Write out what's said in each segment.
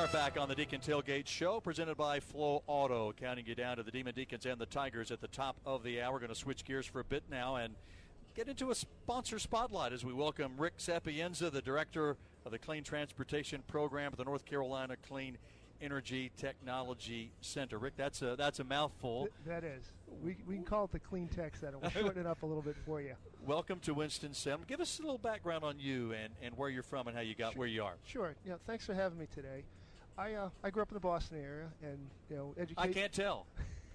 are back on the Deacon Tailgate Show, presented by Flow Auto, counting you down to the Demon Deacons and the Tigers at the top of the hour. We're going to switch gears for a bit now and get into a sponsor spotlight as we welcome Rick Sapienza, the director of the Clean Transportation Program at the North Carolina Clean Energy Technology Center. Rick, that's a mouthful. That is. We can call it the Clean Tech Center. We'll shorten it up a little bit for you. Welcome to Winston-Salem. Give us a little background on you and where you're from and how you got where you are. Sure. Yeah. Thanks for having me today. I grew up in the Boston area, and education. I can't tell.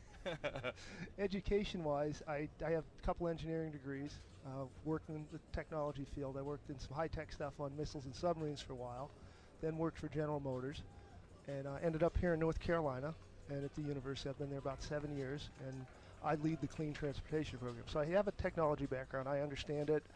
Education-wise, I have a couple engineering degrees. Worked in the technology field. I worked in some high-tech stuff on missiles and submarines for a while. Then worked for General Motors, and ended up here in North Carolina and at the university. I've been there about 7 years, and I lead the Clean Transportation Program. So I have a technology background. I understand it.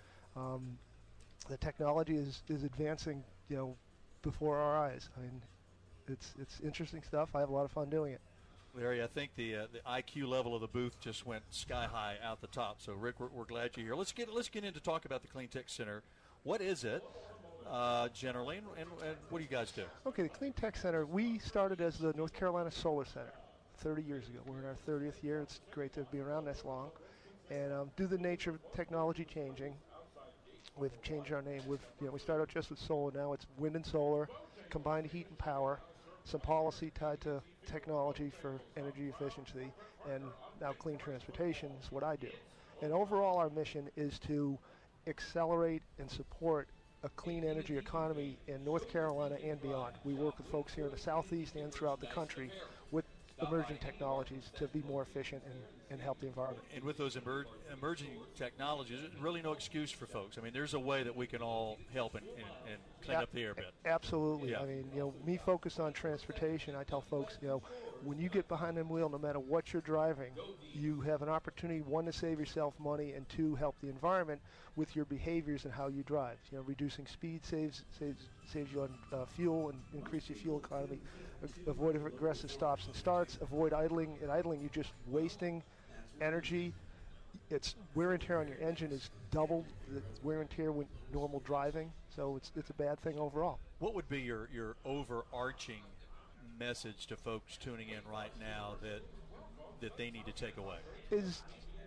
The technology is advancing, before our eyes. I mean, it's interesting stuff. I have a lot of fun doing it. Larry, I think the IQ level of the booth just went sky high out the top. So, Rick, we're glad you're here. Let's get into talk about the Clean Tech Center. What is it generally, and what do you guys do? Okay, the Clean Tech Center, we started as the North Carolina Solar Center 30 years ago. We're in our 30th year. It's great to be around this long. And due to the nature of technology changing, we've changed our name. We started out just with solar. Now it's wind and solar, combined heat and power, some policy tied to technology for energy efficiency, and now clean transportation is what I do. And overall, our mission is to accelerate and support a clean energy economy in North Carolina and beyond. We work with folks here in the Southeast and throughout the country with emerging technologies to be more efficient and help the environment. And with those emerging technologies, there's really no excuse for folks. I mean, there's a way that we can all help and clean up the air a bit. Absolutely. Yeah. I mean, me focused on transportation, I tell folks, when you get behind the wheel, no matter what you're driving, you have an opportunity, one, to save yourself money, and two, help the environment with your behaviors and how you drive. Reducing speed saves you on fuel and increase your fuel economy. Avoid aggressive stops and starts. Avoid idling. In idling, you're just wasting energy. It's wear and tear on your engine is double the wear and tear when normal driving. So it's a bad thing overall. What would be your overarching message to folks tuning in right now that they need to take away? Is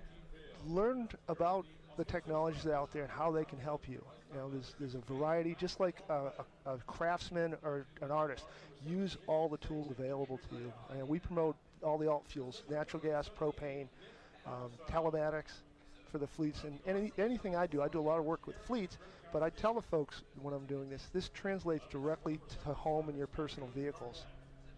learn about the technologies that are out there and how they can help you. There's a variety, just like a craftsman or an artist. Use all the tools available to you. And we promote all the alt fuels: natural gas, propane, telematics for the fleets, and anything I do a lot of work with fleets. But I tell the folks when I'm doing this translates directly to home and your personal vehicles.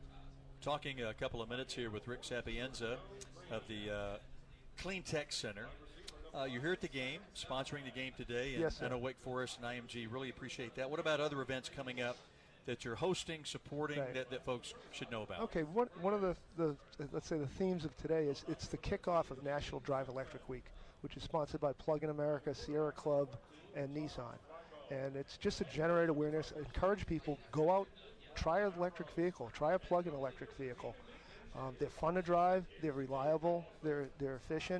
Talking a couple of minutes here with Rick Sapienza of the Clean Tech Center. You're here at the game, sponsoring the game today, and yes, sir. I know Wake Forest and IMG really appreciate that. What about other events coming up that you're hosting, supporting, right, that folks should know about? Okay, one of the let's say the themes of today is it's the kickoff of National Drive Electric Week, which is sponsored by Plug-in America, Sierra Club, and Nissan. And it's just to generate awareness, encourage people, go out, try an electric vehicle, try a plug-in electric vehicle. They're fun to drive, they're reliable, they're efficient.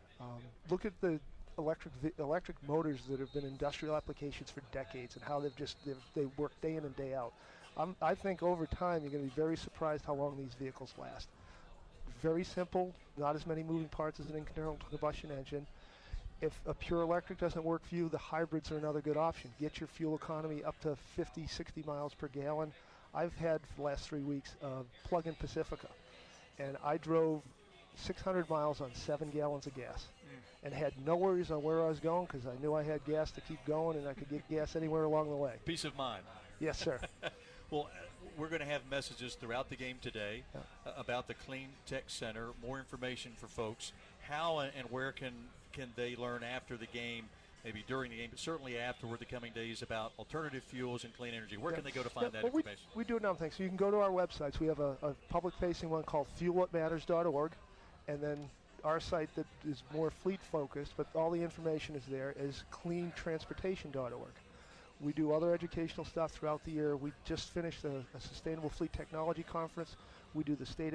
Look at the electric motors that have been industrial applications for decades and how they work day in and day out. I think over time you're going to be very surprised how long these vehicles last. Very simple, not as many moving parts as an internal combustion engine. If a pure electric doesn't work for you, the hybrids are another good option. Get your fuel economy up to 50, 60 miles per gallon. I've had for the last 3 weeks a plug-in Pacifica, and I drove 600 miles on 7 gallons of gas and had no worries on where I was going because I knew I had gas to keep going and I could get gas anywhere along the way. Peace of mind. Yes, sir. Well, we're going to have messages throughout the game today about the Clean Tech Center, more information for folks. How and where can they learn after the game, maybe during the game, but certainly afterward, the coming days, about alternative fuels and clean energy? Where can they go to find that information? We do a number of things. So you can go to our websites. We have a public-facing one called fuelwhatmatters.org, and then our site that is more fleet-focused, but all the information is there, is cleantransportation.org. We do other educational stuff throughout the year. We just finished a Sustainable Fleet Technology Conference. We do the State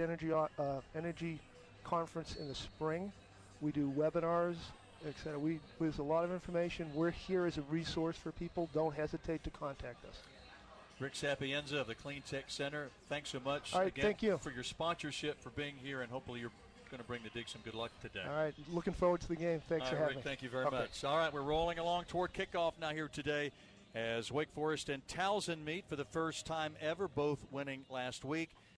Energy Conference in the spring. We do webinars, etc. There's a lot of information. We're here as a resource for people. Don't hesitate to contact us. Rick Sapienza of the Clean Tech Center, thanks so much All right, again thank you for your sponsorship, for being here, and hopefully you're going to bring the Dig some good luck today. All right, looking forward to the game. Thanks for having Rick, me. thank you very much. All right, we're rolling along toward kickoff now here today as Wake Forest and Towson meet for the first time ever, both winning last week.